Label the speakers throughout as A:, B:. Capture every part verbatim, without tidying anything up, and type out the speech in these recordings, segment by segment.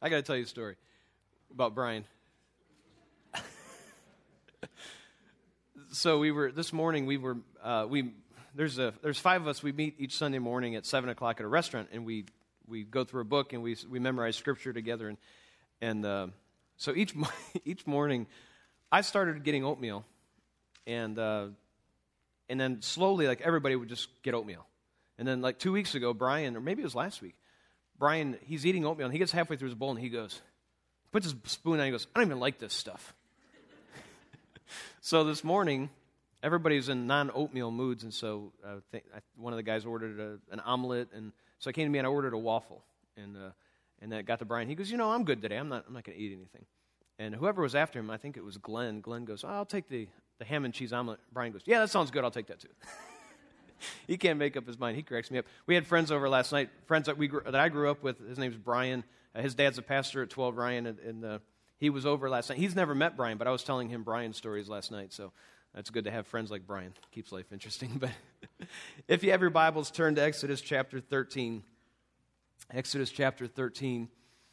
A: I got to tell you a story about Brian. So we were this morning. We were uh, we there's a there's five of us. We meet each Sunday morning at seven o'clock at a restaurant, and we we go through a book and we we memorize scripture together. And and uh, so each each morning, I started getting oatmeal, and uh, and then slowly, like everybody would just get oatmeal. And then like two weeks ago, Brian, or maybe it was last week, Brian, he's eating oatmeal, and he gets halfway through his bowl, and he goes, puts his spoon down, and he goes, I don't even like this stuff. So this morning, everybody's in non-oatmeal moods, and so uh, th- I, one of the guys ordered a, an omelet, and so I came to me and I ordered a waffle, and uh, and then it got to Brian. He goes, you know, I'm good today. I'm not I'm not going to eat anything. And whoever was after him, I think it was Glenn. Glenn goes, oh, I'll take the, the ham and cheese omelet. Brian goes, yeah, that sounds good. I'll take that too. He can't make up his mind. He cracks me up. We had friends over last night, friends that we grew, that I grew up with. His name's Brian. Uh, his dad's a pastor at twelve Ryan, and, and uh, he was over last night. He's never met Brian, but I was telling him Brian's stories last night, so it's good to have friends like Brian. Keeps life interesting. But if you have your Bibles, turn to Exodus chapter thirteen. Exodus chapter thirteen.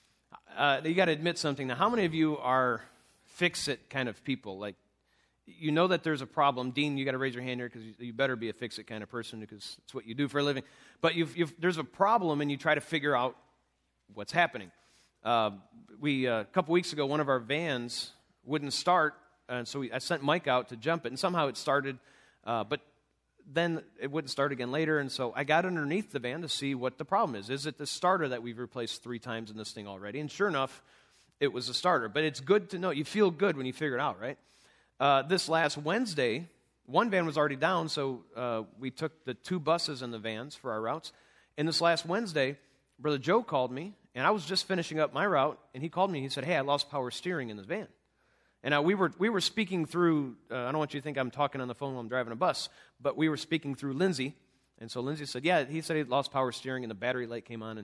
A: Uh, you got to admit something. Now, how many of you are fix-it kind of people? Like, you know that there's a problem. Dean, you got to raise your hand here because you, you better be a fix-it kind of person because it's what you do for a living. But you've, you've, there's a problem, and you try to figure out what's happening. Uh, we uh, a couple weeks ago, one of our vans wouldn't start, and so we, I sent Mike out to jump it, and somehow it started, uh, but then it wouldn't start again later, and so I got underneath the van to see what the problem is. Is it the starter that we've replaced three times in this thing already? And sure enough, it was a starter. But it's good to know. You feel good when you figure it out, right? Uh, this last Wednesday, one van was already down, so uh, we took the two buses and the vans for our routes. And this last Wednesday, Brother Joe called me, and I was just finishing up my route, and he called me, and he said, hey, I lost power steering in this van. And uh, we were we were speaking through, uh, I don't want you to think I'm talking on the phone while I'm driving a bus, but we were speaking through Lindsay. And so Lindsay said, yeah, he said he lost power steering, and the battery light came on. And,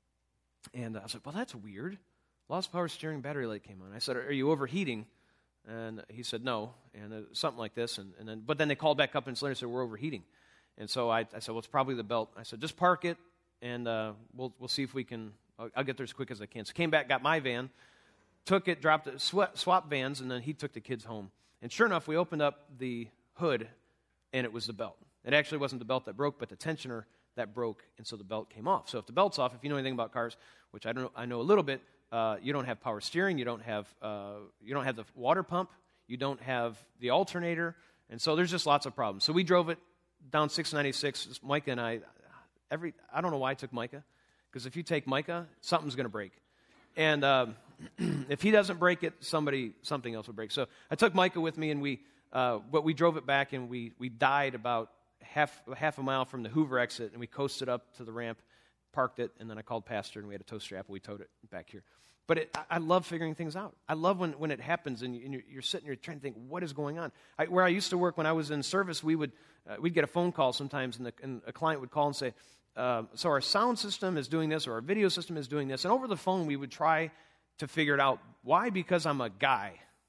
A: and I said, well, that's weird. Lost power steering, battery light came on. I said, are you overheating? And he said, no, and uh, something like this. And, and then, but then they called back up and later said, we're overheating. And so I, I said, well, it's probably the belt. I said, just park it, and uh, we'll we'll see if we can, I'll, I'll get there as quick as I can. So came back, got my van, took it, dropped it, sw- swapped vans, and then he took the kids home. And sure enough, we opened up the hood, and it was the belt. It actually wasn't the belt that broke, but the tensioner that broke, and so the belt came off. So if the belt's off, if you know anything about cars, which I don't know, I know a little bit, Uh, you don't have power steering, you don't have uh, you don't have the water pump, you don't have the alternator, and so there's just lots of problems. So we drove it down six ninety-six, Micah and I, every I don't know why I took Micah, because if you take Micah, something's going to break. And um, if he doesn't break it, somebody something else will break. So I took Micah with me, and we uh, but we drove it back, and we, we died about half, half a mile from the Hoover exit, and we coasted up to the ramp, parked it, and then I called Pastor, and we had a toaster apple. We towed it back here. But it, I love figuring things out. I love when, when it happens, and, you, and you're, you're sitting there trying to think, what is going on? I, where I used to work when I was in service, we would uh, we'd get a phone call sometimes, and, the, and a client would call and say, uh, so our sound system is doing this, or our video system is doing this. And over the phone, we would try to figure it out. Why? Because I'm a guy.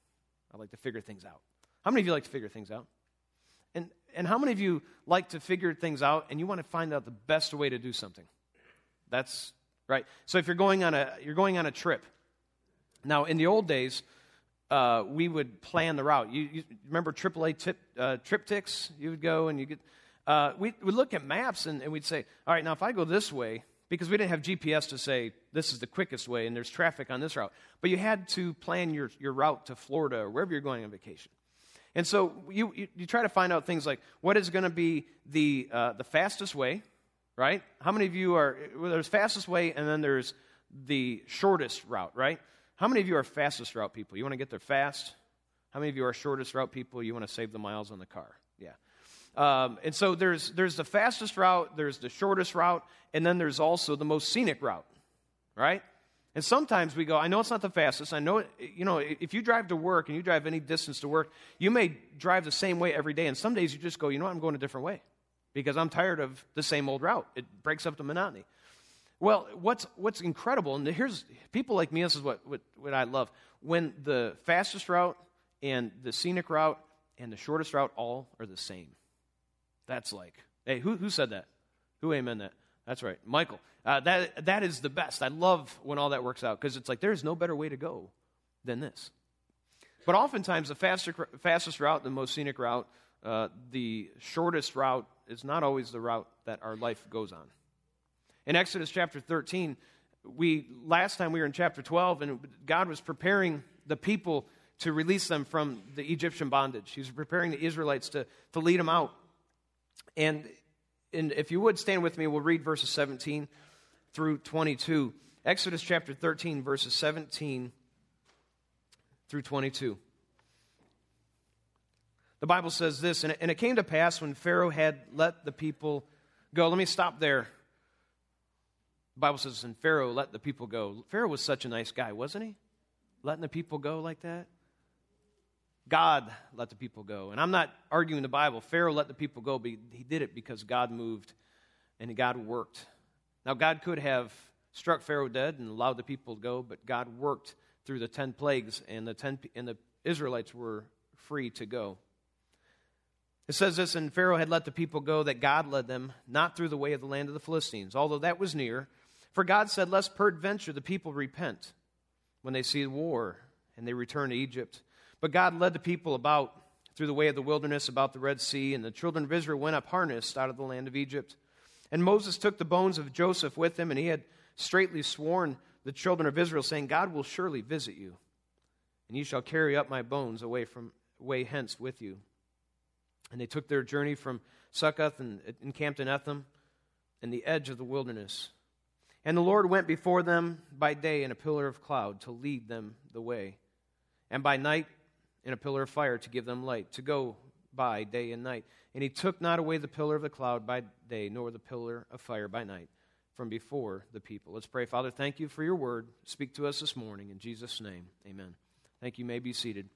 A: I like to figure things out. How many of you like to figure things out? And and how many of you like to figure things out, and you want to find out the best way to do something? That's right. So if you're going on a you're going on a trip. Now, in the old days, uh, we would plan the route. You, you remember triple A tip, uh, triptychs? You would go and you get. Uh, we would look at maps and, and we'd say, all right, now if I go this way, because we didn't have G P S to say this is the quickest way and there's traffic on this route, but you had to plan your your route to Florida or wherever you're going on vacation. And so you you, you try to find out things like what is going to be the uh, the fastest way. Right? How many of you are, well, there's fastest way and then there's the shortest route, right? How many of you are fastest route people? You want to get there fast? How many of you are shortest route people? You want to save the miles on the car? Yeah. Um, and so there's there's the fastest route, there's the shortest route, and then there's also the most scenic route, right? And sometimes we go, I know it's not the fastest. I know, it, you know, if you drive to work and you drive any distance to work, you may drive the same way every day. And some days you just go, you know what, I'm going a different way because I'm tired of the same old route. It breaks up the monotony. Well, what's what's incredible, and here's, people like me, this is what, what, what I love. When the fastest route and the scenic route and the shortest route all are the same. That's like, hey, who who said that? Who amen that? That's right, Michael. Uh, that that is the best. I love when all that works out because it's like there's no better way to go than this. But oftentimes the faster, fastest route, the most scenic route, uh, the shortest route is not always the route that our life goes on. In Exodus chapter thirteen, we last time we were in chapter twelve, and God was preparing the people to release them from the Egyptian bondage. He was preparing the Israelites to, to lead them out. And, and if you would stand with me, we'll read verses seventeen through twenty-two. Exodus chapter thirteen, verses seventeen through twenty-two. The Bible says this, and it, and it came to pass when Pharaoh had let the people go. Let me stop there. The Bible says, and Pharaoh let the people go. Pharaoh was such a nice guy, wasn't he? Letting the people go like that. God let the people go. And I'm not arguing the Bible. Pharaoh let the people go, but he did it because God moved and God worked. Now, God could have struck Pharaoh dead and allowed the people to go, but God worked through the ten plagues, and the ten and the Israelites were free to go. It says this, and Pharaoh had let the people go, that God led them, not through the way of the land of the Philistines, although that was near. For God said, lest peradventure the people repent when they see war, and they return to Egypt. But God led the people about through the way of the wilderness, about the Red Sea, and the children of Israel went up harnessed out of the land of Egypt. And Moses took the bones of Joseph with him, and he had straitly sworn the children of Israel, saying, God will surely visit you, and you shall carry up my bones away from away hence with you. And they took their journey from Succoth and encamped in Etham, in the edge of the wilderness. And the Lord went before them by day in a pillar of cloud to lead them the way, and by night in a pillar of fire to give them light, to go by day and night. And he took not away the pillar of the cloud by day, nor the pillar of fire by night, from before the people. Let's pray. Father, thank you for your word. Speak to us this morning. In Jesus' name, amen. Thank you. You may be seated.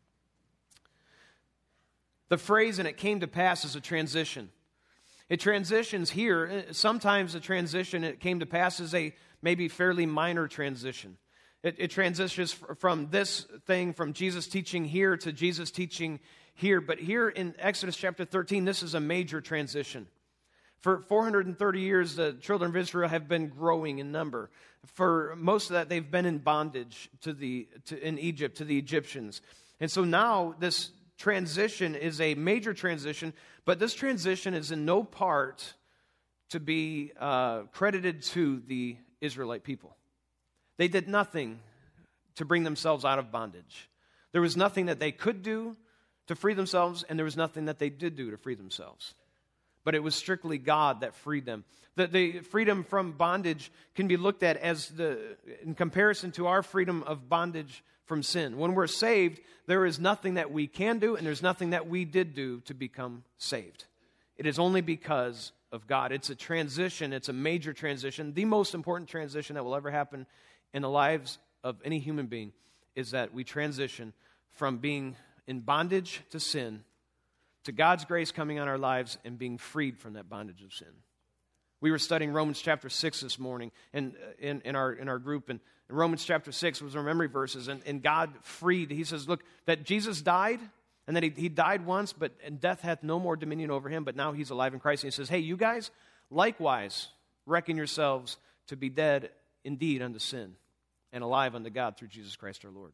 A: The phrase, and it came to pass, is a transition. It transitions here. Sometimes a transition, it came to pass, is a maybe fairly minor transition. It, it transitions from this thing, from Jesus teaching here to Jesus teaching here. But here in Exodus chapter thirteen, this is a major transition. For four hundred thirty years, the children of Israel have been growing in number. For most of that, they've been in bondage to the to, in Egypt, to the Egyptians. And so now this transition is a major transition, but this transition is in no part to be uh, credited to the Israelite people. They did nothing to bring themselves out of bondage. There was nothing that they could do to free themselves, and there was nothing that they did do to free themselves. But it was strictly God that freed them. The, the freedom from bondage can be looked at as the in comparison to our freedom of bondage from sin. When we're saved, there is nothing that we can do, and there's nothing that we did do to become saved. It is only because of God. It's a transition. It's a major transition. The most important transition that will ever happen in the lives of any human being is that we transition from being in bondage to sin to God's grace coming on our lives and being freed from that bondage of sin. We were studying Romans chapter six this morning in, in, in, our, in our group, and Romans chapter six was our memory verses, and, and God freed. He says, look, that Jesus died, and that he, he died once, but and death hath no more dominion over him, but now he's alive in Christ. And he says, hey, you guys, likewise, reckon yourselves to be dead indeed unto sin, and alive unto God through Jesus Christ our Lord.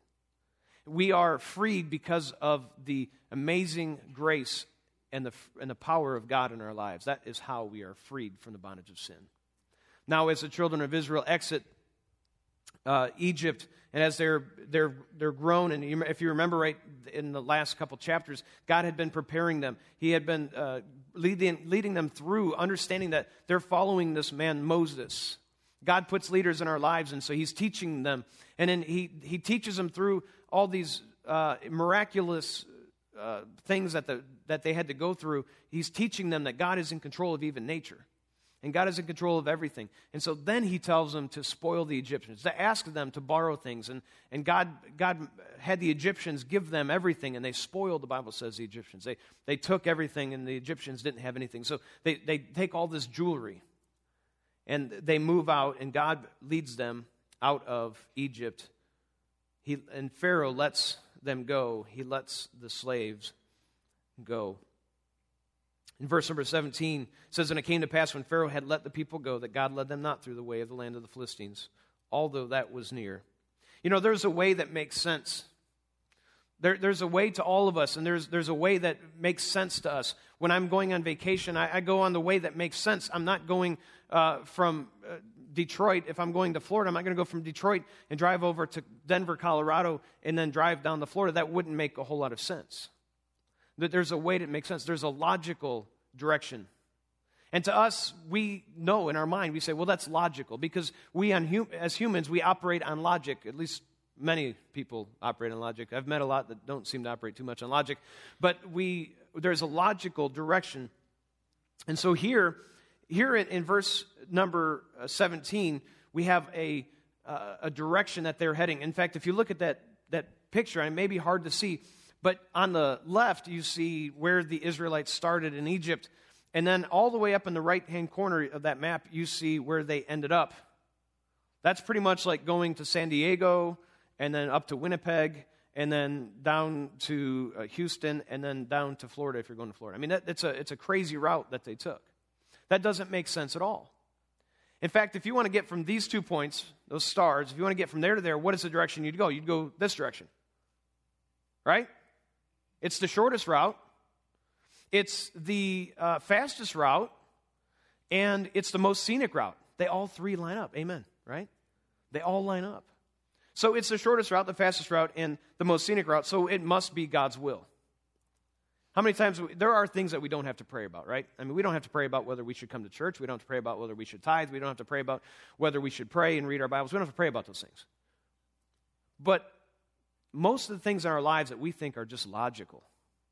A: We are freed because of the amazing grace and the, and the power of God in our lives. That is how we are freed from the bondage of sin. Now, as the children of Israel exit uh, Egypt, and as they're they're they're grown, and if you remember right in the last couple chapters, God had been preparing them. He had been uh, leading leading them through understanding that they're following this man Moses. God puts leaders in our lives, and so He's teaching them, and then He He teaches them through all these uh, miraculous uh, things that the that they had to go through. He's teaching them that God is in control of even nature. And God is in control of everything. And so then he tells them to spoil the Egyptians, to ask them to borrow things. And, and God, God had the Egyptians give them everything, and they spoiled, the Bible says, the Egyptians. They, they took everything, and the Egyptians didn't have anything. So they, they take all this jewelry, and they move out, and God leads them out of Egypt. He, and Pharaoh lets them go. He lets the slaves go. In verse number seventeen, it says, "And it came to pass when Pharaoh had let the people go, that God led them not through the way of the land of the Philistines, although that was near." You know, there's a way that makes sense. There, there's a way to all of us, and there's, there's a way that makes sense to us. When I'm going on vacation, I, I go on the way that makes sense. I'm not going uh, from uh, Detroit. If I'm going to Florida, I'm not going to go from Detroit and drive over to Denver, Colorado, and then drive down to Florida. That wouldn't make a whole lot of sense. That there's a way that makes sense. There's a logical direction. And to us, we know in our mind, we say, well, that's logical, because we, on hum- as humans, we operate on logic. At least many people operate on logic. I've met a lot that don't seem to operate too much on logic. But we, there's a logical direction. And so here, here in, in verse number seventeen, we have a, uh, a direction that they're heading. In fact, if you look at that, that picture, and it may be hard to see, but on the left, you see where the Israelites started in Egypt. And then all the way up in the right-hand corner of that map, you see where they ended up. That's pretty much like going to San Diego, and then up to Winnipeg, and then down to uh, Houston, and then down to Florida if you're going to Florida. I mean, that, it's, a, it's a crazy route that they took. That doesn't make sense at all. In fact, if you want to get from these two points, those stars, if you want to get from there to there, what is the direction you'd go? You'd go this direction. Right? It's the shortest route. It's the uh, fastest route, and it's the most scenic route. They all three line up. Amen, right? They all line up. So it's the shortest route, the fastest route, and the most scenic route, so it must be God's will. How many times, we, there are things that we don't have to pray about, right? I mean, we don't have to pray about whether we should come to church. We don't have to pray about whether we should tithe. We don't have to pray about whether we should pray and read our Bibles. We don't have to pray about those things. But most of the things in our lives that we think are just logical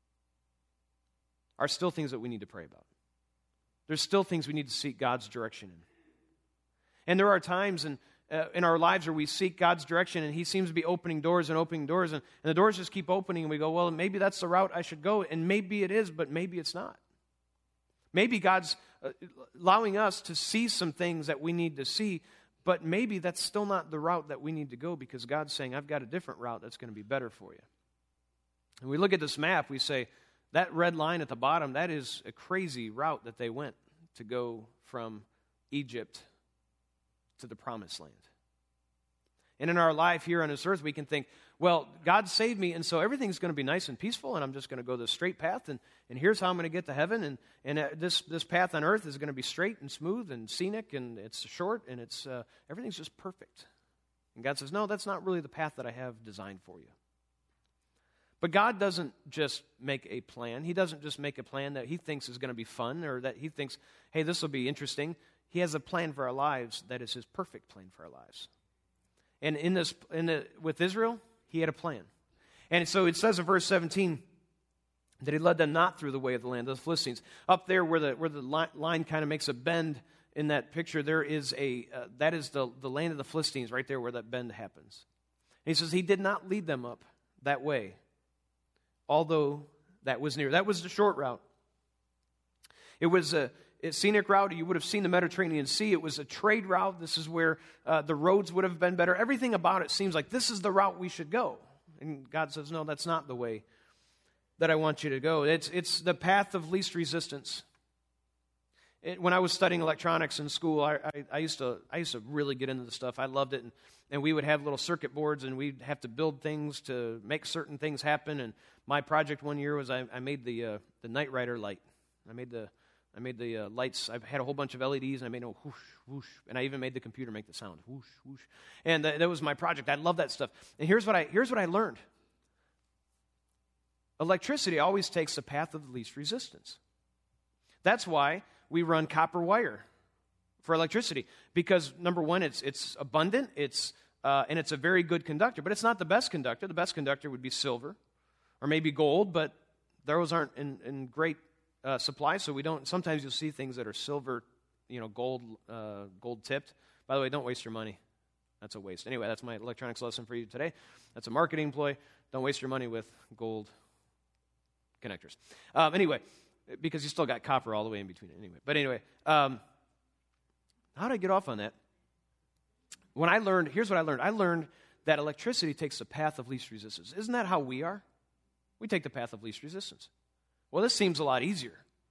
A: are still things that we need to pray about. There's still things we need to seek God's direction in. And there are times in, uh, in our lives where we seek God's direction, and He seems to be opening doors and opening doors, and, and the doors just keep opening, and we go, well, maybe that's the route I should go, and maybe it is, but maybe it's not. Maybe God's uh, allowing us to see some things that we need to see, but maybe that's still not the route that we need to go, because God's saying, I've got a different route that's going to be better for you. And we look at this map, we say, that red line at the bottom, that is a crazy route that they went to go from Egypt to the Promised Land. And in our life here on this earth, we can think, well, God saved me, and so everything's going to be nice and peaceful, and I'm just going to go the straight path, and, and here's how I'm going to get to heaven, and, and uh, this, this path on earth is going to be straight and smooth and scenic, and it's short, and it's uh, everything's just perfect. And God says, no, that's not really the path that I have designed for you. But God doesn't just make a plan. He doesn't just make a plan that He thinks is going to be fun, or that He thinks, hey, this will be interesting. He has a plan for our lives that is His perfect plan for our lives. And in this, in the, with Israel, He had a plan. And so it says in verse seventeen that He led them not through the way of the land of the Philistines. Up there where the where the line, line kind of makes a bend in that picture, there is a uh, that is the, the land of the Philistines right there where that bend happens. And He says He did not lead them up that way, although that was near. That was the short route. It was a, a scenic route. You would have seen the Mediterranean Sea. It was a trade route. This is where uh, the roads would have been better. Everything about it seems like this is the route we should go. And God says, no, that's not the way that I want you to go. It's, it's the path of least resistance. It, when I was studying electronics in school, I, I, I used to I used to really get into the stuff. I loved it, and, and we would have little circuit boards, and we'd have to build things to make certain things happen. And my project one year was I, I made the uh, the Knight Rider light. I made the I made the uh, lights. I had a whole bunch of L E Ds, and I made a whoosh whoosh, and I even made the computer make the sound whoosh whoosh. And uh, that was my project. I love that stuff. And here's what I here's what I learned. Electricity always takes the path of the least resistance. That's why we run copper wire for electricity, because number one, it's it's abundant, it's uh, and it's a very good conductor, but it's not the best conductor. The best conductor would be silver or maybe gold, but those aren't in, in great uh, supply, so we don't. Sometimes you'll see things that are silver, you know, gold, uh, gold tipped. By the way, don't waste your money. That's a waste. Anyway, that's my electronics lesson for you today. That's a marketing ploy. Don't waste your money with gold connectors. Um, anyway. Because you still got copper all the way in between it anyway. But anyway, um, how did I get off on that? When I learned, here's what I learned. I learned that electricity takes the path of least resistance. Isn't that how we are? We take the path of least resistance. Well, this seems a lot easier.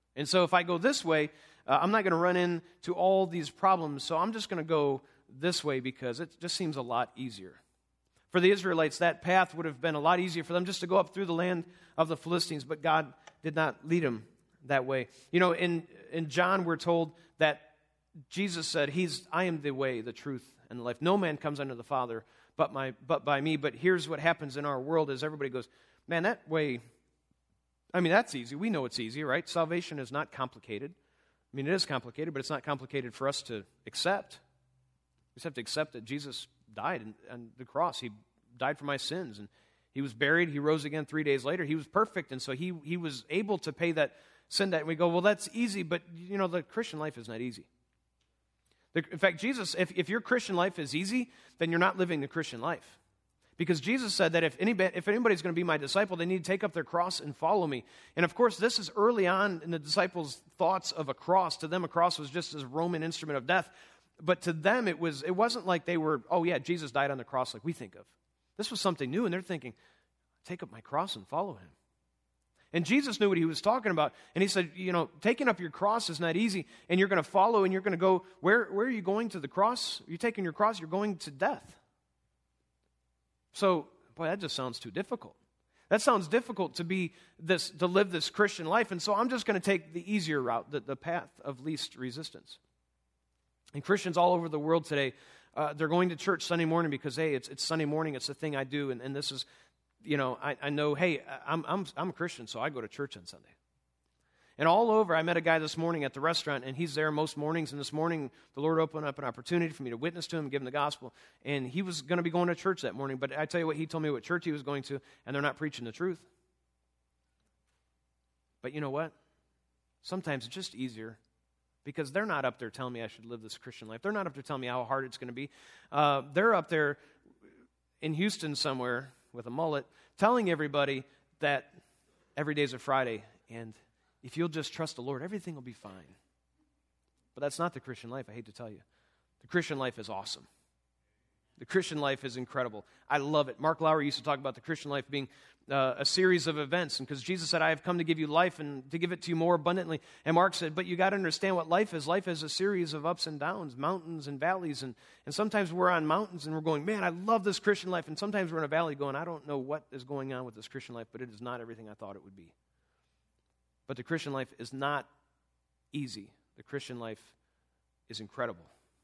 A: And so if I go this way, uh, I'm not going to run into all these problems, so I'm just going to go this way because it just seems a lot easier. For the Israelites, that path would have been a lot easier for them just to go up through the land of the Philistines, but God did not lead them that way. You know, in, in John, we're told that Jesus said, He's, I am the way, the truth, and the life. No man comes unto the Father but, my, but by me. But here's what happens in our world is everybody goes, man, that way, I mean, that's easy. We know it's easy, right? Salvation is not complicated. I mean, it is complicated, but it's not complicated for us to accept. We just have to accept that Jesus died on the cross. He died for my sins, and He was buried. He rose again three days later. He was perfect, and so He he was able to pay that sin debt. And we go, well, that's easy, but, you know, the Christian life is not easy. The, in fact, Jesus, if, if your Christian life is easy, then you're not living the Christian life. Because Jesus said that if, anybody, if anybody's going to be my disciple, they need to take up their cross and follow me. And of course, this is early on in the disciples' thoughts of a cross. To them, a cross was just a Roman instrument of death. But to them, it, was, it wasn't like they were, oh yeah, Jesus died on the cross like we think of. This was something new, and they're thinking, take up my cross and follow Him. And Jesus knew what He was talking about. And He said, you know, taking up your cross is not easy. And you're going to follow and you're going to go, where, where are you going to the cross? You're taking your cross, you're going to death. So, boy, that just sounds too difficult. That sounds difficult to be this, to live this Christian life. And so I'm just going to take the easier route, the, the path of least resistance. And Christians all over the world today, uh, they're going to church Sunday morning because, hey, it's, it's Sunday morning, it's the thing I do. And, and this is, you know, I, I know, hey, I'm, I'm, I'm a Christian, so I go to church on Sunday. And all over, I met a guy this morning at the restaurant, and he's there most mornings. And this morning, the Lord opened up an opportunity for me to witness to him, give him the gospel. And he was going to be going to church that morning. But I tell you what, he told me what church he was going to, and they're not preaching the truth. But you know what? Sometimes it's just easier because they're not up there telling me I should live this Christian life. They're not up there telling me how hard it's going to be. Uh, they're up there in Houston somewhere with a mullet telling everybody that every day's a Friday, and if you'll just trust the Lord, everything will be fine. But that's not the Christian life, I hate to tell you. The Christian life is awesome. The Christian life is incredible. I love it. Mark Lowry used to talk about the Christian life being uh, a series of events, and because Jesus said, I have come to give you life and to give it to you more abundantly. And Mark said, but you got to understand what life is. Life is a series of ups and downs, mountains and valleys. And, and sometimes we're on mountains and we're going, man, I love this Christian life. And sometimes we're in a valley going, I don't know what is going on with this Christian life, but it is not everything I thought it would be. But the Christian life is not easy. The Christian life is incredible.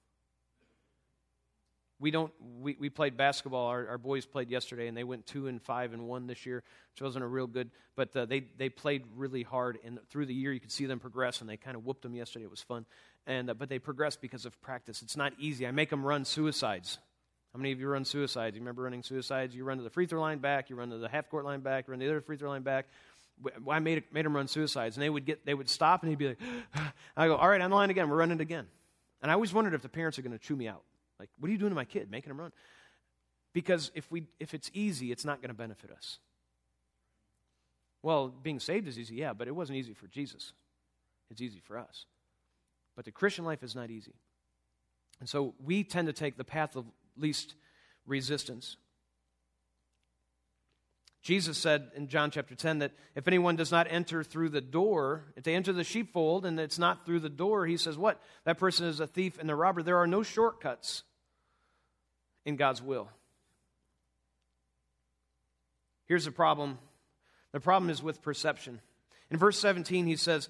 A: We don't. We, we played basketball. Our, our boys played yesterday, and they went two and five and one this year, which wasn't a real good. But uh, they they played really hard, and through the year you could see them progress. And they kind of whooped them yesterday. It was fun, and uh, but they progressed because of practice. It's not easy. I make them run suicides. How many of you run suicides? You remember running suicides? You run to the free throw line back. You run to the half court line back. You run to the other free throw line back. I made it, made them run suicides, and they would get they would stop, and he'd be like, I go, all right, on the line again. We're running it again. And I always wondered if the parents are going to chew me out. Like, what are you doing to my kid, making him run? Because if we if it's easy, it's not going to benefit us. Well, being saved is easy, yeah, but it wasn't easy for Jesus. It's easy for us. But the Christian life is not easy. And so we tend to take the path of least resistance. Jesus said in John chapter ten that if anyone does not enter through the door, if they enter the sheepfold and it's not through the door, he says what? That person is a thief and a robber. There are no shortcuts in God's will. Here's the problem. The problem is with perception. In verse seventeen, he says,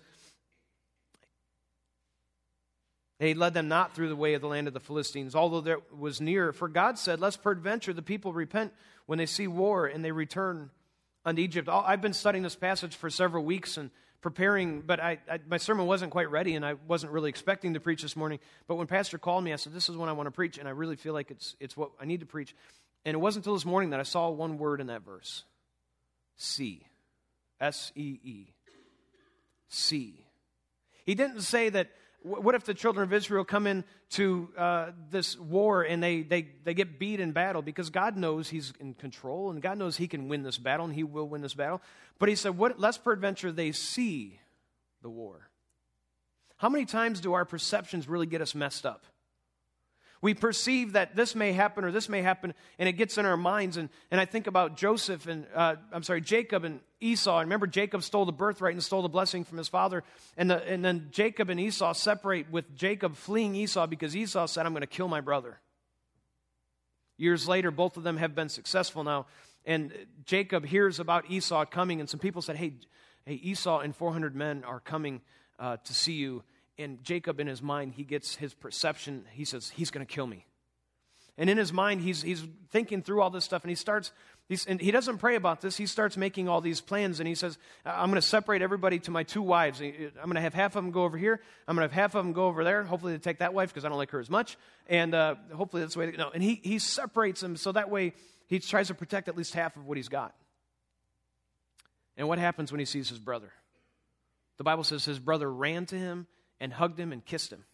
A: he led them not through the way of the land of the Philistines, although there was near. For God said, lest peradventure the people repent when they see war and they return unto Egypt. I've been studying this passage for several weeks and preparing, but I, I, my sermon wasn't quite ready, and I wasn't really expecting to preach this morning. But when Pastor called me, I said, this is when I want to preach, and I really feel like it's it's what I need to preach. And it wasn't until this morning that I saw one word in that verse. See. S E E. See. He didn't say that, what if the children of Israel come into uh, this war and they, they, they get beat in battle? Because God knows He's in control, and God knows He can win this battle, and He will win this battle. But He said, what, lest peradventure they see the war. How many times do our perceptions really get us messed up? We perceive that this may happen or this may happen, and it gets in our minds. And, and I think about Joseph and, uh, I'm sorry, Jacob and Esau. And remember, Jacob stole the birthright and stole the blessing from his father. And, the, and then Jacob and Esau separate, with Jacob fleeing Esau because Esau said, I'm going to kill my brother. Years later, both of them have been successful now. And Jacob hears about Esau coming, and some people said, hey, hey Esau and four hundred men are coming uh, to see you. And Jacob, in his mind, he gets his perception. He says, he's going to kill me. And in his mind, he's he's thinking through all this stuff, and he starts, he's, and he doesn't pray about this. He starts making all these plans, and he says, I'm going to separate everybody to my two wives. I'm going to have half of them go over here. I'm going to have half of them go over there. Hopefully they take that wife because I don't like her as much. And uh, hopefully that's the way, they, no. And he, he separates them so that way he tries to protect at least half of what he's got. And what happens when he sees his brother? The Bible says his brother ran to him and hugged him and kissed him.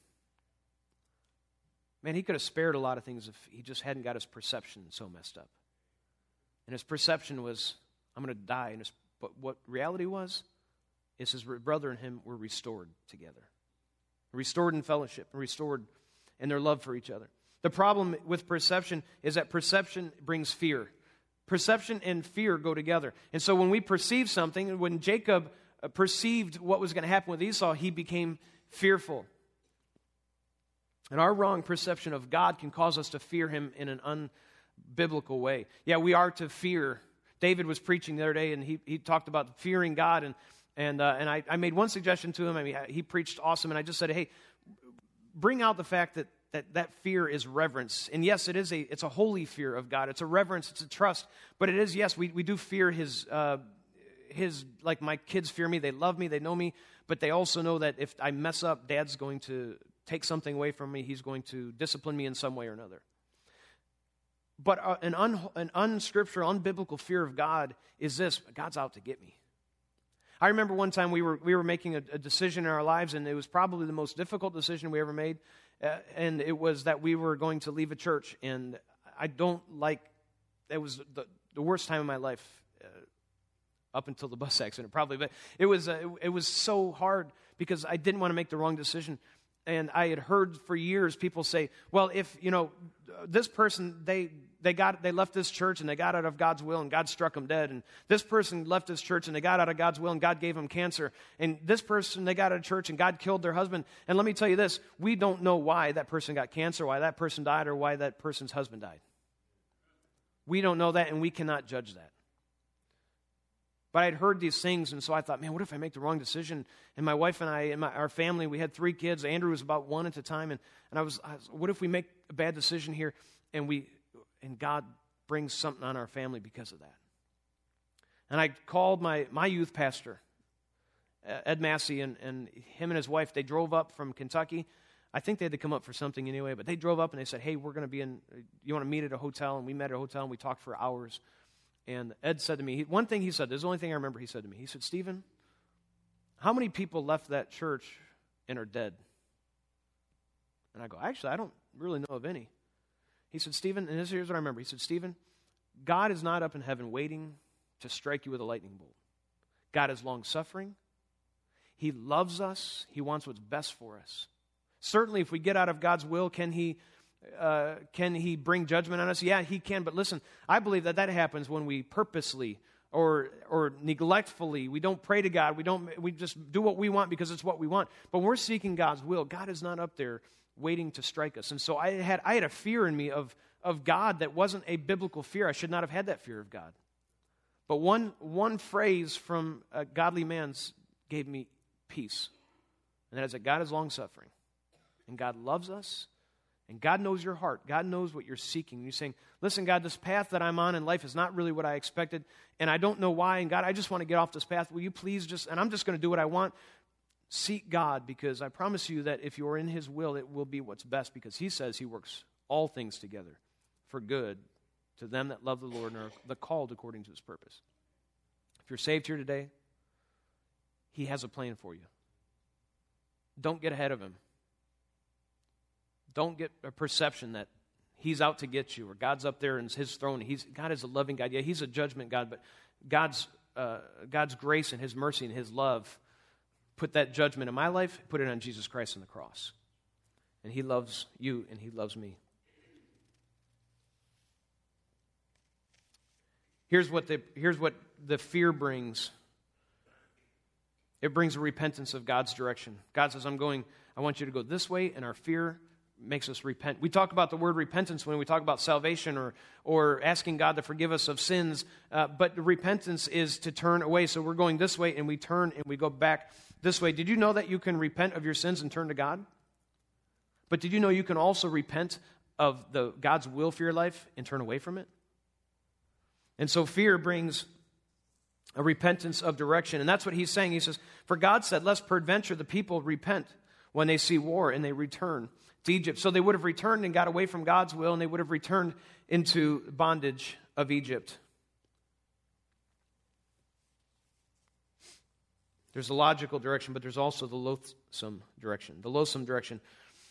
A: Man, he could have spared a lot of things if he just hadn't got his perception so messed up. And his perception was, I'm going to die. And his, but what reality was, is his brother and him were restored together. Restored in fellowship, restored in their love for each other. The problem with perception is that perception brings fear. Perception and fear go together. And so when we perceive something, when Jacob perceived what was going to happen with Esau, he became fearful. And our wrong perception of God can cause us to fear him in an unbiblical way. Yeah, we are to fear. David was preaching the other day, and he, he talked about fearing God, and and uh, and I, I made one suggestion to him. I mean, he preached awesome, and I just said, hey, bring out the fact that that, that fear is reverence. And yes, it is a it's a holy fear of God. It's a reverence, it's a trust. But it is, yes, we, we do fear his, uh, his, like my kids fear me. They love me, they know me, but they also know that if I mess up, Dad's going to take something away from me. He's going to discipline me in some way or another. But uh, an, un, an unscriptural, unbiblical fear of God is this: God's out to get me. I remember one time we were we were making a, a decision in our lives, and it was probably the most difficult decision we ever made. Uh, and it was that we were going to leave a church, and I don't like. It was the, the worst time of my life, uh, up until the bus accident, probably. But it was uh, it, it was so hard because I didn't want to make the wrong decision. And I had heard for years people say, well, if, you know, this person, they they got they left this church and they got out of God's will and God struck them dead. And this person left this church and they got out of God's will and God gave them cancer. And this person, they got out of church and God killed their husband. And let me tell you this, we don't know why that person got cancer, why that person died, or why that person's husband died. We don't know that, and we cannot judge that. But I'd heard these things, and so I thought, man, what if I make the wrong decision? And my wife and I, and my, our family, we had three kids. Andrew was about one at the time, and, and I, was, I was, what if we make a bad decision here, and we, and God brings something on our family because of that? And I called my, my youth pastor, Ed Massey, and, and him and his wife, they drove up from Kentucky. I think they had to come up for something anyway, but they drove up, and they said, hey, we're going to be in, you want to meet at a hotel? And we met at a hotel, and we talked for hours. And Ed said to me, one thing he said, this is the only thing I remember he said to me. He said, Stephen, how many people left that church and are dead? And I go, actually, I don't really know of any. He said, Stephen, and here's what I remember. He said, Stephen, God is not up in heaven waiting to strike you with a lightning bolt. God is long-suffering. He loves us. He wants what's best for us. Certainly, if we get out of God's will, can he... Uh, can he bring judgment on us? Yeah, he can. But listen, I believe that that happens when we purposely or or neglectfully, we don't pray to God. We don't. We just do what we want because it's what we want. But when we're seeking God's will, God is not up there waiting to strike us. And so I had I had a fear in me of of God that wasn't a biblical fear. I should not have had that fear of God. But one one phrase from a godly man's gave me peace, and that is that God is long suffering, and God loves us. And God knows your heart. God knows what you're seeking. You're saying, listen, God, this path that I'm on in life is not really what I expected, and I don't know why. And God, I just want to get off this path. Will you please just, and I'm just going to do what I want. Seek God, because I promise you that if you're in his will, it will be what's best, because he says he works all things together for good to them that love the Lord and are the called according to his purpose. If you're saved here today, he has a plan for you. Don't get ahead of him. Don't get a perception that he's out to get you or God's up there in his throne. He's, God is a loving God. Yeah, he's a judgment God, but God's, uh, God's grace and his mercy and his love put that judgment in my life, put it on Jesus Christ on the cross. And he loves you and he loves me. Here's what the, here's what the fear brings It brings a repentance of God's direction. God says, I'm going, I want you to go this way, and our fear makes us repent. We talk about the word repentance when we talk about salvation or or asking God to forgive us of sins, uh, but repentance is to turn away. So we're going this way, and we turn and we go back this way. Did you know that you can repent of your sins and turn to God? But did you know you can also repent of the God's will for your life and turn away from it? And so fear brings a repentance of direction. And that's what he's saying. He says, for God said, lest peradventure the people repent when they see war and they return to Egypt. So they would have returned and got away from God's will, and they would have returned into bondage of Egypt. There's a logical direction, but there's also the loathsome direction. The loathsome direction.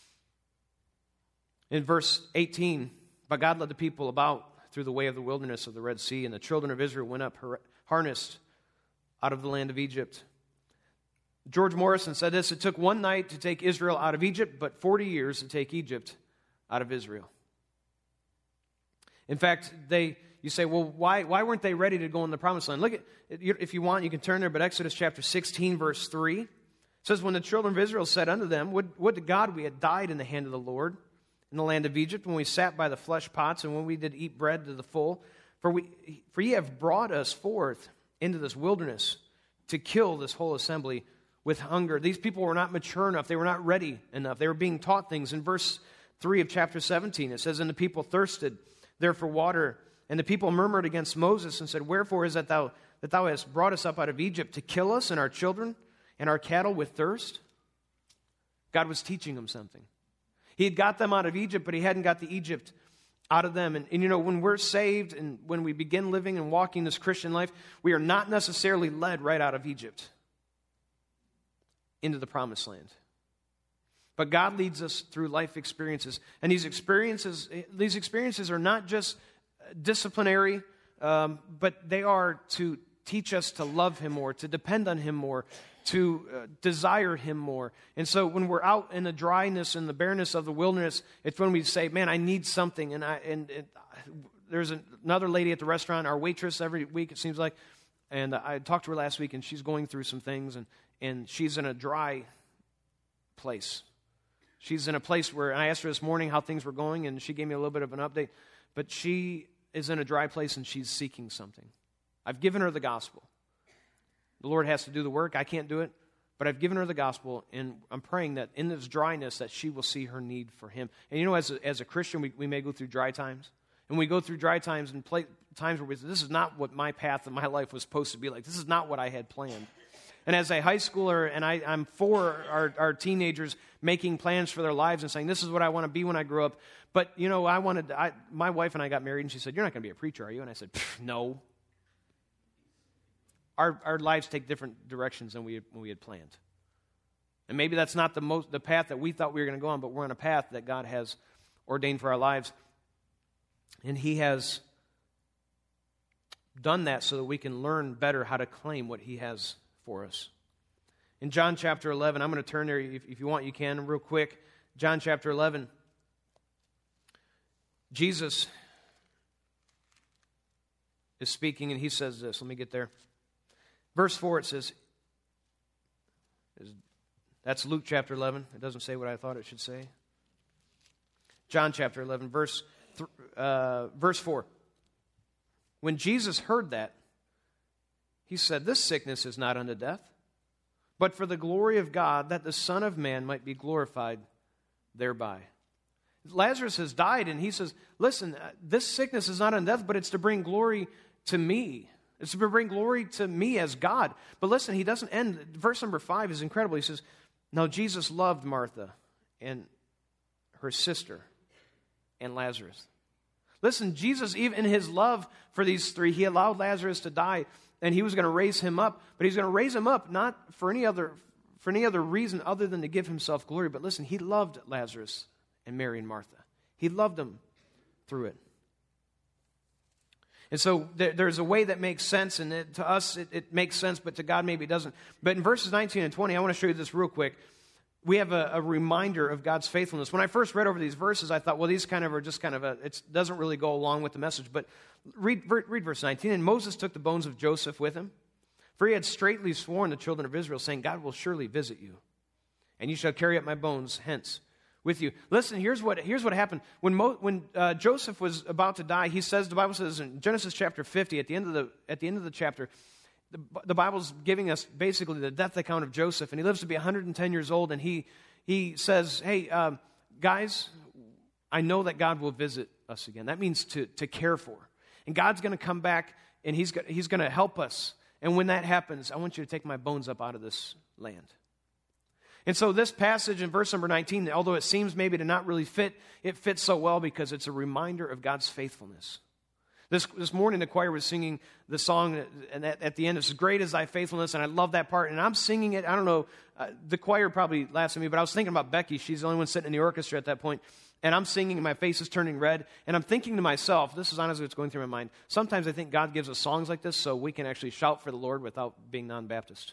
A: In verse eighteen, but God led the people about through the way of the wilderness of the Red Sea, and the children of Israel went up harnessed out of the land of Egypt. George Morrison said this, it took one night to take Israel out of Egypt, but forty years to take Egypt out of Israel. In fact, they you say, well, why, why weren't they ready to go in the promised land? Look at, if you want, you can turn there, but Exodus chapter sixteen, verse three, says, when the children of Israel said unto them, would, would to God we had died in the hand of the Lord in the land of Egypt, when we sat by the flesh pots, and when we did eat bread to the full. For we, for ye have brought us forth into this wilderness to kill this whole assembly with hunger. These people were not mature enough. They were not ready enough. They were being taught things. In verse three of chapter seventeen, it says, and the people thirsted there for water, and the people murmured against Moses and said, wherefore is that thou, that thou hast brought us up out of Egypt to kill us and our children and our cattle with thirst? God was teaching them something. He had got them out of Egypt, but he hadn't got the Egypt out of them. And, and, you know, when we're saved and when we begin living and walking this Christian life, we are not necessarily led right out of Egypt into the promised land. But God leads us through life experiences. And these experiences, these experiences are not just disciplinary, um, but they are to teach us to love him more, to depend on him more, to uh, desire him more. And so when we're out in the dryness and the bareness of the wilderness, it's when we say, man, I need something. And I and, and there's another lady at the restaurant, our waitress every week, it seems like, and I talked to her last week, and she's going through some things, and, and she's in a dry place. She's in a place where, and I asked her this morning how things were going, and she gave me a little bit of an update, but she is in a dry place, and she's seeking something. I've given her the gospel. The Lord has to do the work. I can't do it. But I've given her the gospel, and I'm praying that in this dryness that she will see her need for him. And you know, as a, as a Christian, we, we may go through dry times. And we go through dry times and play, times where we say, this is not what my path of my life was supposed to be like. This is not what I had planned. And as a high schooler, and I, I'm for our, our teenagers making plans for their lives and saying, this is what I want to be when I grow up. But, you know, I wanted, I, my wife and I got married, and she said, you're not going to be a preacher, are you? And I said, no. Our, our lives take different directions than we had, when we had planned. And maybe that's not the most the path that we thought we were going to go on, but we're on a path that God has ordained for our lives. And he has done that so that we can learn better how to claim what he has for us. In John chapter eleven, I'm going to turn there. If, if you want, you can real quick. John chapter eleven. Jesus is speaking, and he says this. Let me get there. Verse four, it says, that's Luke chapter eleven. It doesn't say what I thought it should say. John chapter eleven, verse, th- uh, verse four. When Jesus heard that, he said, this sickness is not unto death, but for the glory of God, that the Son of Man might be glorified thereby. Lazarus has died, and he says, listen, this sickness is not unto death, but it's to bring glory to me. It's to bring glory to me as God. But listen, he doesn't end. Verse number five is incredible. He says, now Jesus loved Martha and her sister and Lazarus. Listen, Jesus, even in his love for these three, he allowed Lazarus to die, and he was going to raise him up. But he's going to raise him up not for any other for any other reason other than to give himself glory. But listen, he loved Lazarus and Mary and Martha. He loved them through it. And so there, there's a way that makes sense, and it, to us it, it makes sense, but to God maybe it doesn't. But in verses nineteen and twenty, I want to show you this real quick. We have a, a reminder of God's faithfulness. When I first read over these verses, I thought, well, these kind of are just kind of a, it doesn't really go along with the message. But read, read verse nineteen. And Moses took the bones of Joseph with him For he had straitly sworn the children of Israel, saying, God will surely visit you, and you shall carry up my bones hence with you. Listen, here's what, here's what happened. When, Mo, when uh, Joseph was about to die, he says, the Bible says in Genesis chapter fifty, at the end of the, at the, end of the chapter, the, the Bible's giving us basically the death account of Joseph, and he lives to be one hundred ten years old, and he, he says, hey, um, guys, I know that God will visit us again. That means to, to care for. And God's going to come back, and he's, he's going to help us. And when that happens, I want you to take my bones up out of this land. And so this passage in verse number nineteen, although it seems maybe to not really fit, it fits so well because it's a reminder of God's faithfulness. This, this morning the choir was singing the song, and at, at the end, it's great is thy faithfulness, and I love that part. And I'm singing it, I don't know, uh, the choir probably laughs at me, but I was thinking about Becky. She's the only one sitting in the orchestra at that point. And I'm singing, and my face is turning red. And I'm thinking to myself, this is honestly what's going through my mind. Sometimes I think God gives us songs like this so we can actually shout for the Lord without being non-Baptist.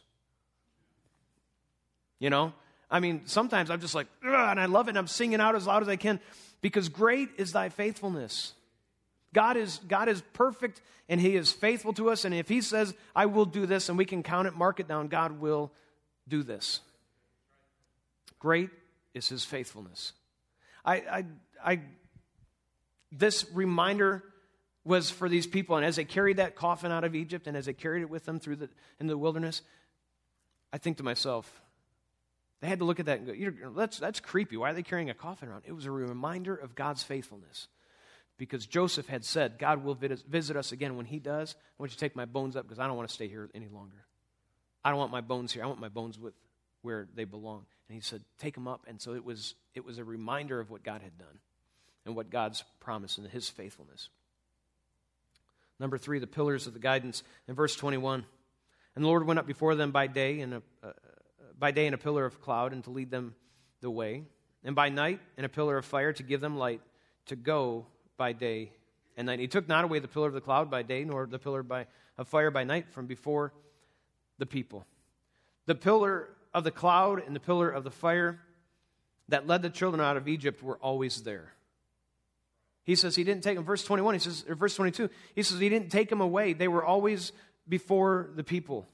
A: You know? I mean, sometimes I'm just like, ugh, and I love it, and I'm singing out as loud as I can because great is thy faithfulness. God is, God is perfect, and he is faithful to us. And if he says, I will do this, and we can count it, mark it down, God will do this. Great is his faithfulness. I, I, I, this reminder was for these people, and as they carried that coffin out of Egypt, and as they carried it with them through the in the wilderness, I think to myself, they had to look at that and go, You're, that's, that's creepy. Why are they carrying a coffin around? It was a reminder of God's faithfulness, because Joseph had said, God will visit us again. When he does, I want you to take my bones up because I don't want to stay here any longer. I don't want my bones here. I want my bones with where they belong. And he said, take them up. And so it was it was a reminder of what God had done and what God's promise and his faithfulness. Number three, the pillars of the guidance. In verse twenty-one, and the Lord went up before them by day in a, uh, by day in a pillar of cloud and to lead them the way, and by night in a pillar of fire to give them light to go by day and night. He took not away the pillar of the cloud by day, nor the pillar by, of fire by night from before the people. The pillar of the cloud and the pillar of the fire that led the children out of Egypt were always there. He says he didn't take them. Verse twenty-one, he says, or verse twenty-two, he says he didn't take them away. They were always before the people.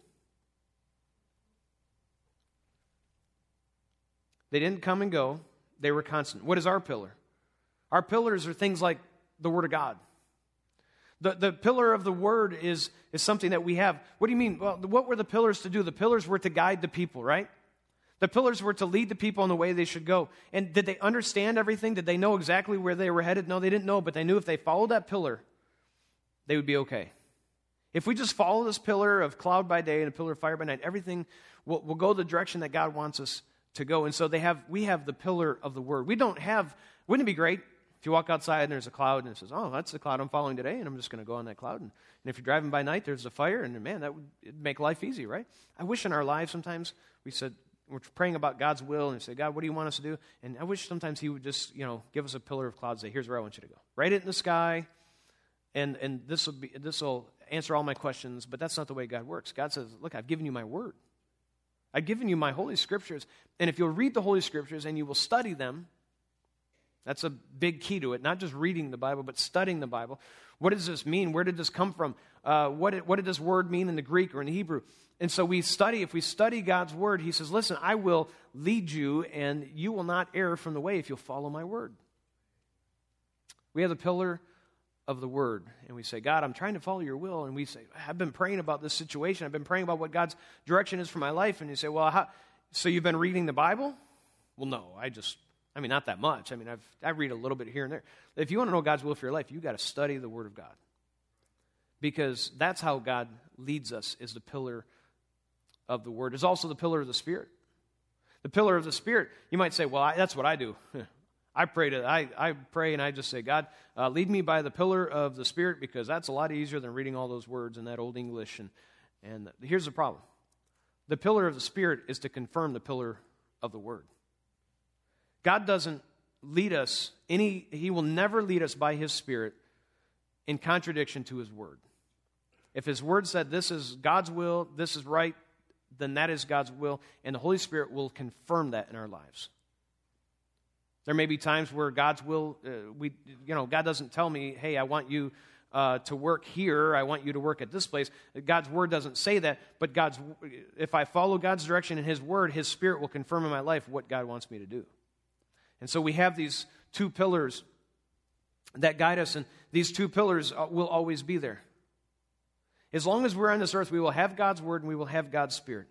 A: They didn't come and go. They were constant. What is our pillar? Our pillars are things like the Word of God. The, the pillar of the Word is, is something that we have. What do you mean? Well, what were the pillars to do? The pillars were to guide the people, right? The pillars were to lead the people in the way they should go. And did they understand everything? Did they know exactly where they were headed? No, they didn't know, but they knew if they followed that pillar, they would be okay. If we just follow this pillar of cloud by day and a pillar of fire by night, everything will, will go the direction that God wants us to go. And so they have, we have the pillar of the Word. We don't have, wouldn't it be great if you walk outside and there's a cloud and it says, oh, that's the cloud I'm following today, and I'm just going to go on that cloud. And, and if you're driving by night, there's a fire, and man, that would make life easy, right? I wish in our lives sometimes we said, we're praying about God's will, and we say, God, what do you want us to do? And I wish sometimes he would just, you know, give us a pillar of cloud and say, here's where I want you to go. Write it in the sky, and and this will be this will answer all my questions, but that's not the way God works. God says, look, I've given you my word. I've given you my Holy Scriptures, and if you'll read the Holy Scriptures and you will study them, that's a big key to it, not just reading the Bible, but studying the Bible. What does this mean? Where did this come from? Uh, what, did, what did this word mean in the Greek or in the Hebrew? And so we study, if we study God's word, he says, listen, I will lead you, and you will not err from the way if you'll follow my word. We have the pillar of the word, and we say, God, I'm trying to follow your will. And we say, I've been praying about this situation. I've been praying about what God's direction is for my life. And you say, well, how, so you've been reading the Bible? Well, no, I just... I mean, not that much. I mean, I've, I read a little bit here and there. If you want to know God's will for your life, you've got to study the Word of God. Because that's how God leads us, is the pillar of the Word. It's also the pillar of the Spirit. The pillar of the Spirit, you might say, well, I, that's what I do. I pray to, I, I pray and I just say, God, uh, lead me by the pillar of the Spirit, because that's a lot easier than reading all those words in that old English. And, and here's the problem. The pillar of the Spirit is to confirm the pillar of the Word. God doesn't lead us any, he will never lead us by his Spirit in contradiction to his word. If his word said this is God's will, this is right, then that is God's will, and the Holy Spirit will confirm that in our lives. There may be times where God's will, uh, we, you know, God doesn't tell me, hey, I want you uh, to work here. I want you to work at this place. God's word doesn't say that, but God's, if I follow God's direction in his word, his Spirit will confirm in my life what God wants me to do. And so we have these two pillars that guide us, and these two pillars will always be there. As long as we're on this earth, we will have God's word and we will have God's Spirit.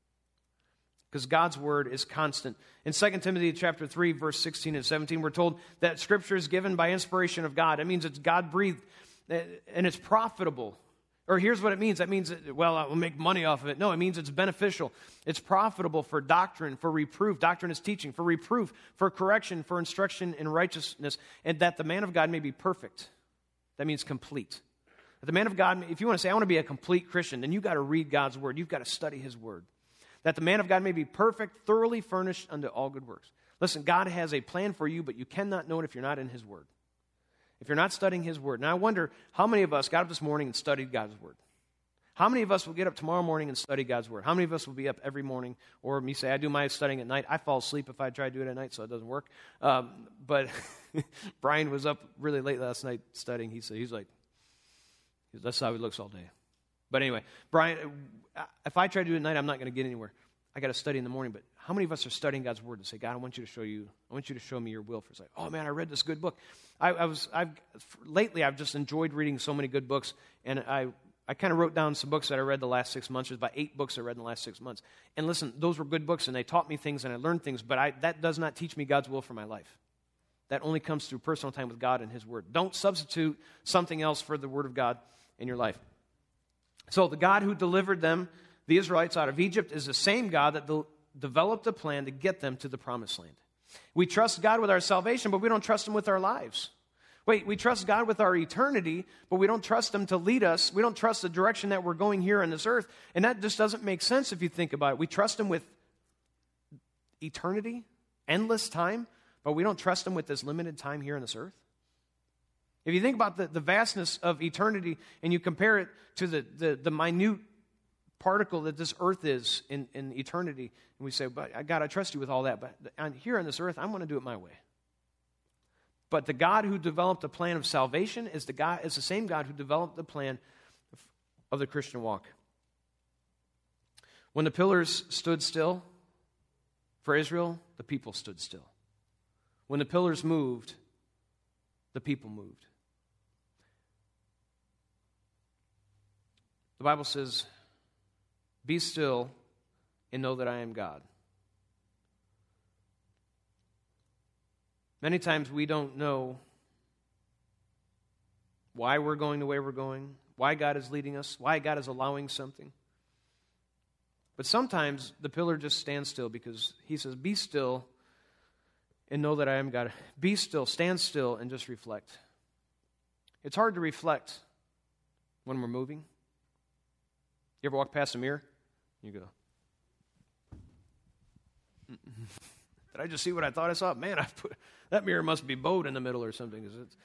A: Because God's word is constant. In Second Timothy chapter three, verse sixteen and seventeen, we're told that Scripture is given by inspiration of God. It means it's God-breathed and it's profitable. Or here's what it means. That means, that, well, I will make money off of it. No, it means it's beneficial. It's profitable for doctrine, for reproof. Doctrine is teaching. For reproof, for correction, for instruction in righteousness, and that the man of God may be perfect. That means complete. That the man of God, if you want to say, I want to be a complete Christian, then you've got to read God's word. You've got to study his word. That the man of God may be perfect, thoroughly furnished unto all good works. Listen, God has a plan for you, but you cannot know it if you're not in his word. If you're not studying his word. Now I wonder how many of us got up this morning and studied God's word. How many of us will get up tomorrow morning and study God's word? How many of us will be up every morning? Or me say, I do my studying at night. I fall asleep if I try to do it at night, so it doesn't work. Um, but Brian was up really late last night studying. He said, he's like, that's how he looks all day. But anyway, Brian, if I try to do it at night, I'm not going to get anywhere. I got to study in the morning. But how many of us are studying God's word and say, God, I want you to show you, I want you to show me your will for it's like, oh man, I read this good book. I, I was, I've lately I've just enjoyed reading so many good books, and I, I kind of wrote down some books that I read the last six months. There's about eight books I read in the last six months. And listen, those were good books, and they taught me things, and I learned things. But I, that does not teach me God's will for my life. That only comes through personal time with God and his word. Don't substitute something else for the word of God in your life. So the God who delivered them, the Israelites, out of Egypt is the same God that de- developed a plan to get them to the promised land. We trust God with our salvation, but we don't trust him with our lives. Wait, we trust God with our eternity, but we don't trust him to lead us. We don't trust the direction that we're going here on this earth. And that just doesn't make sense if you think about it. We trust him with eternity, endless time, but we don't trust him with this limited time here on this earth. If you think about the, the vastness of eternity and you compare it to the, the, the minute particle that this earth is in, in eternity, and we say, but God, I trust you with all that, but on, here on this earth, I'm going to do it my way. But the God who developed the plan of salvation is the God is the same God who developed the plan of the Christian walk. When the pillars stood still for Israel, the people stood still. When the pillars moved, the people moved. The Bible says, be still and know that I am God. Many times we don't know why we're going the way we're going, why God is leading us, why God is allowing something. But sometimes the pillar just stands still because he says, be still and know that I am God. Be still, stand still, and just reflect. It's hard to reflect when we're moving. You ever walk past a mirror? You go, did I just see what I thought I saw? Man, I put, that mirror must be bowed in the middle or something. It's,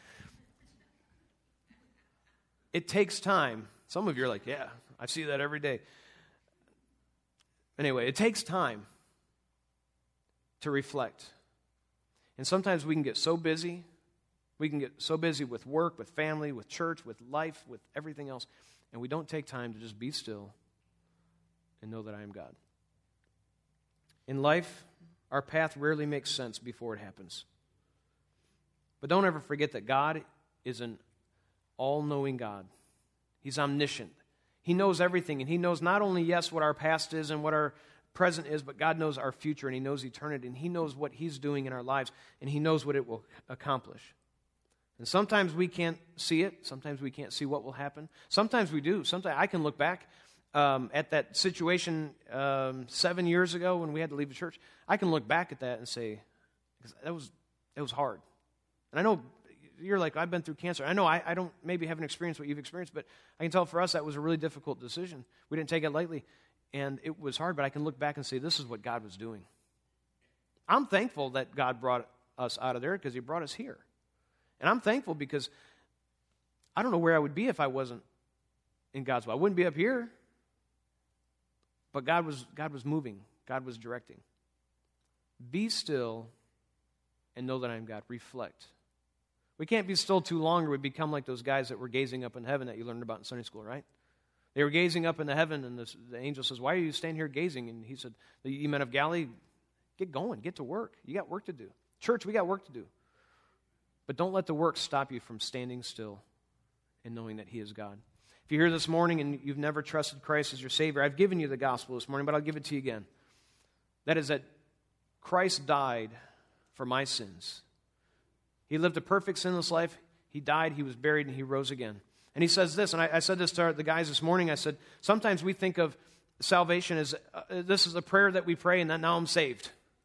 A: it takes time. Some of you are like, yeah, I see that every day. Anyway, it takes time to reflect. And sometimes we can get so busy. We can get so busy with work, with family, with church, with life, with everything else. And we don't take time to just be still and know that I am God. In life, our path rarely makes sense before it happens. But don't ever forget that God is an all-knowing God. He's omniscient. He knows everything, and he knows not only, yes, what our past is and what our present is, but God knows our future, and he knows eternity, and he knows what he's doing in our lives, and he knows what it will accomplish. And sometimes we can't see it. Sometimes we can't see what will happen. Sometimes we do. Sometimes I can look back um, at that situation um, seven years ago when we had to leave the church. I can look back at that and say, that was that was hard. And I know you're like, I've been through cancer. I know I, I don't maybe haven't experienced what you've experienced, but I can tell for us that was a really difficult decision. We didn't take it lightly, and it was hard, but I can look back and say, this is what God was doing. I'm thankful that God brought us out of there because he brought us here. And I'm thankful because I don't know where I would be if I wasn't in God's will. I wouldn't be up here. But God was God was moving. God was directing. Be still and know that I am God. Reflect. We can't be still too long or we become like those guys that were gazing up in heaven that you learned about in Sunday school, right? They were gazing up into heaven, and this, the angel says, why are you standing here gazing? And he said, you men of Galilee, get going, get to work. You got work to do. Church, we got work to do. But don't let the work stop you from standing still and knowing that he is God. If you're here this morning and you've never trusted Christ as your Savior, I've given you the gospel this morning, but I'll give it to you again. That is that Christ died for my sins. He lived a perfect sinless life. He died, he was buried, and he rose again. And he says this, and I, I said this to the guys this morning, I said, sometimes we think of salvation as, uh, this is a prayer that we pray and that now I'm saved.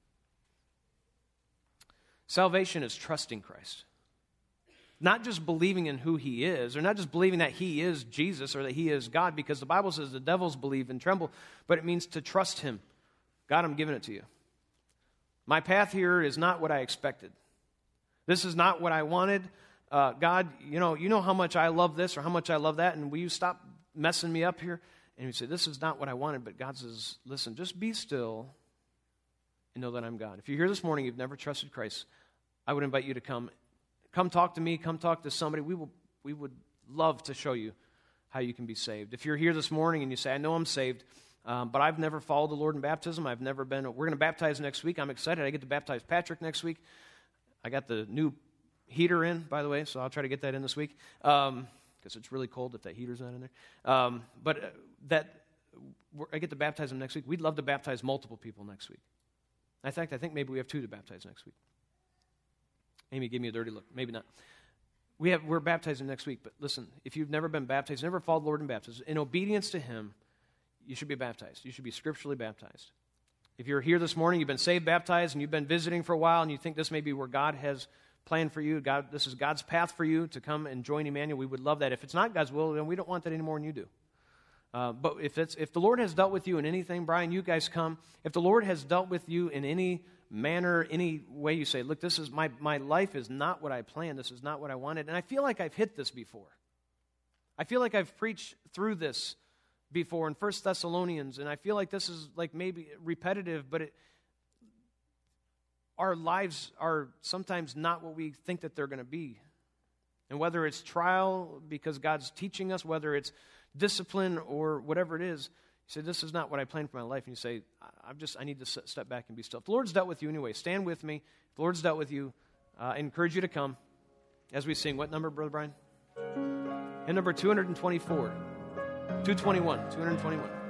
A: Salvation is trusting Christ. Not just believing in who he is, or not just believing that he is Jesus or that he is God, because the Bible says the devils believe and tremble, but it means to trust him. God, I'm giving it to you. My path here is not what I expected. This is not what I wanted. Uh, God, you know, you know how much I love this or how much I love that, and will you stop messing me up here? And you say, this is not what I wanted, but God says, listen, just be still and know that I'm God. If you're here this morning, you've never trusted Christ, I would invite you to come. Come talk to me, come talk to somebody. We will, we would love to show you how you can be saved. If you're here this morning and you say, I know I'm saved, um, but I've never followed the Lord in baptism. I've never been, we're going to baptize next week. I'm excited. I get to baptize Patrick next week. I got the new heater in, by the way, so I'll try to get that in this week, because um, it's really cold if that heater's not in there. Um, but uh, that I get to baptize them next week. We'd love to baptize multiple people next week. In fact, I think maybe we have two to baptize next week. Amy gave me a dirty look. Maybe not. We have, we're baptizing next week, but listen, if you've never been baptized, never followed the Lord in baptism, in obedience to him, you should be baptized. You should be scripturally baptized. If you're here this morning, you've been saved, baptized, and you've been visiting for a while, and you think this may be where God has planned for you, God, this is God's path for you to come and join Emmanuel, we would love that. If it's not God's will, then we don't want that any more than you do. Uh, but if it's if the Lord has dealt with you in anything, Brian, you guys come. If the Lord has dealt with you in any manner, any way you say, look, this is my, my life is not what I planned, this is not what I wanted, and I feel like I've hit this before. I feel like I've preached through this before in First Thessalonians, and I feel like this is like maybe repetitive, but it, our lives are sometimes not what we think that they're going to be. And whether it's trial because God's teaching us, whether it's discipline or whatever it is, you say, this is not what I planned for my life. And you say, I'm just, I need to step back and be still. If the Lord's dealt with you anyway, stand with me. If the Lord's dealt with you, uh, I encourage you to come as we sing. What number, Brother Brian? And number two twenty-four. two twenty-one. two twenty-one.